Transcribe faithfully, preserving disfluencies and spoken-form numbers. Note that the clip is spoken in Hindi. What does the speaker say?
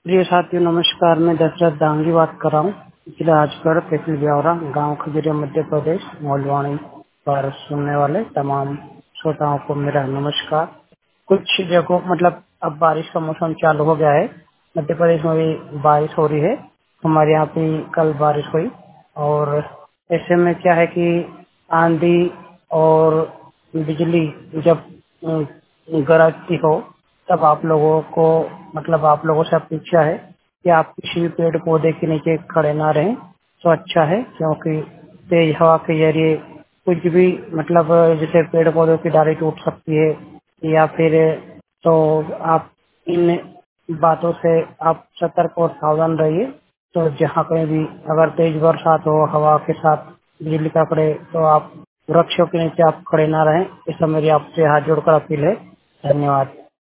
प्रिय साथियों नमस्कार। मैं दशरथ दांगी बात कर रहा हूँ। जिला राजगढ़ तहसील ब्यावरा गांव खजुरिया मध्य प्रदेश। मोलवाणी पर सुनने वाले तमाम श्रोताओं को मेरा नमस्कार। कुछ जगहों मतलब अब बारिश का मौसम चालू हो गया है। मध्य प्रदेश में भी बारिश हो रही है। हमारे यहाँ भी कल बारिश हुई और ऐसे में क्या है कि आंधी और बिजली जब अ, गरजती हो तब आप लोगों को मतलब आप लोगों से अपेक्षा है कि आप किसी भी पेड़ पौधे के नीचे खड़े ना रहें तो अच्छा है, क्योंकि तेज हवा के जरिए कुछ भी मतलब जैसे पेड़ पौधों की डाली टूट सकती है या फिर तो आप इन बातों से आप सतर्क और सावधान रहिए। तो जहाँ कहीं भी अगर तेज बरसात हो हवा के साथ बिजली का पड़े तो आप वृक्षों के नीचे आप खड़े ना रहें। इस मेरी आपसे हाथ जोड़कर अपील है। धन्यवाद।